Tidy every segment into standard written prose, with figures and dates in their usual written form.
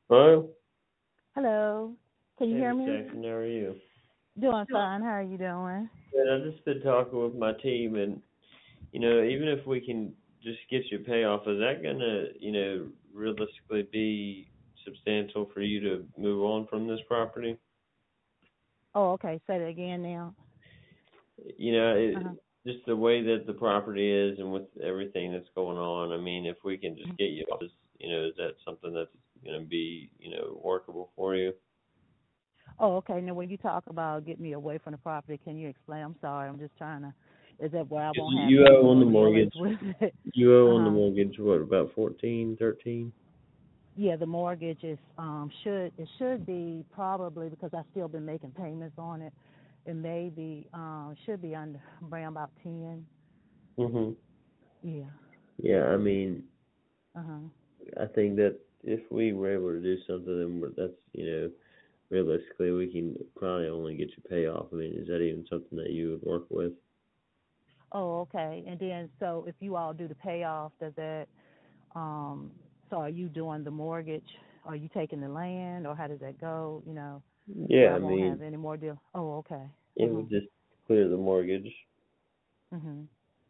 Hello? Hello. Can you Hey, hear Miss me? Jackson, how are you? Doing fine. How are you doing? Good. I've just been talking with my team, and even if we can just get you a payoff, is that gonna, realistically be substantial for you to move on from this property? Oh, okay. Say that again now. It, Uh-huh. just the way that the property is, and with everything that's going on. I mean, if we can just get you, is that something that's gonna be, workable for you? Oh, okay. Now, when you talk about getting me away from the property, can you explain? I'm sorry. I'm just trying to. Is that where I 'Cause won't have you any owe on more the dealings mortgage. with it? You owe Uh on the huh. mortgage what, about 14, 13? Yeah, the mortgage is should be probably because I've still been making payments on it. It may be should be under around about 10. Mhm. Yeah. Yeah, I mean, Uh huh. I think that if we were able to do something, then that's, realistically, we can probably only get you payoff. I mean, is that even something that you would work with? Oh, okay. And then so if you all do the payoff, does that Um, so are you doing the mortgage? Are you taking the land, or how does that go? Where Yeah, I I won't have mean, any more deal. Oh, okay. Uh it huh. would just clear the mortgage, Mhm.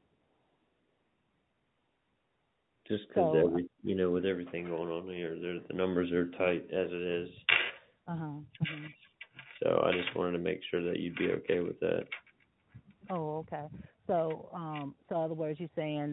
just because So, with everything going on here, the numbers are tight as it is. uh huh. Mhm. So I just wanted to make sure that you'd be okay with that. Oh, okay. So in other words, you're saying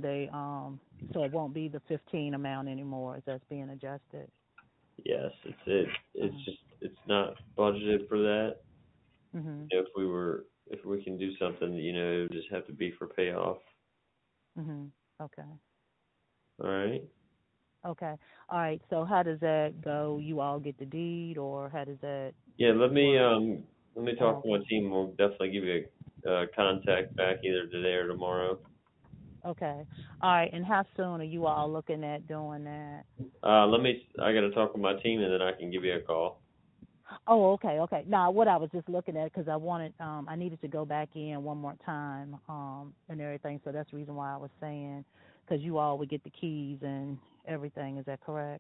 so it won't be the 15 amount anymore. Is that's being adjusted? Yes, Uh it's huh. just it's not budgeted for that. Mhm. If we can do something, it would just have to be for payoff. Mhm. Okay. All right. Okay. All right. So how does that go? You all get the deed, or how does that Yeah, work? let me Oh, talk to my okay. team. We'll definitely give you a contact back either today or tomorrow. Okay. All right. And how soon are you all looking at doing that? I got to talk with my team and then I can give you a call. Oh, okay, okay. Now, what I was just looking at because I needed to go back in one more time, and everything. So that's the reason why I was saying, because you all would get the keys and everything. Is that correct?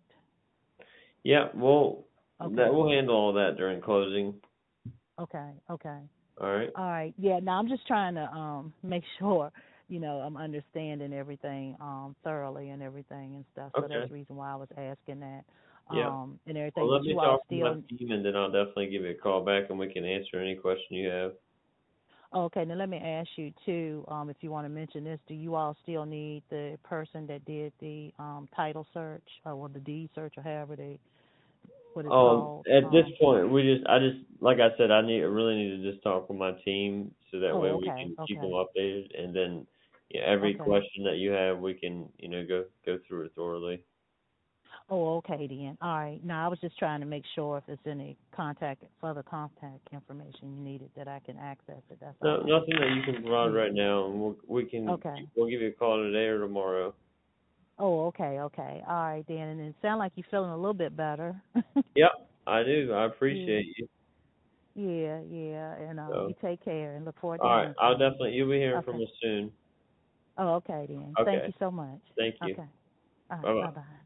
Yeah, Okay, we'll handle all that during closing. okay, okay. All right. All right. Yeah. Now I'm just trying to make sure, I'm understanding everything thoroughly and everything and stuff. So that's Okay. the reason why I was asking that, Yeah. and Well, everything. let But me you all talk to my still. team and then I'll definitely give you a call back and we can answer any question you have. Okay, now let me ask you too, if you want to mention this, do you all still need the person that did the title search or the deed search or however what it's called? At this point, I just, like I said, I really need to just talk with my team so that way Oh, we okay, can keep them okay, updated, and then every okay. question that you have, we can, go through it thoroughly. Oh, okay then. All right. Now I was just trying to make sure if there's any further contact information you needed that I can access it. That's No, all. nothing that you can provide Yeah. right now, and Okay. we'll give you a call today or tomorrow. Oh, okay, okay. All right then. And it sounds like you're feeling a little bit better. Yep, I do. I Yeah. appreciate you. Yeah, yeah. And you So, take care and look forward to all right, hearing I'll from you. definitely you'll be hearing from Okay. us soon. Oh, okay then. Thank Okay, you so much. thank you. Okay. All Bye right. Bye bye. bye.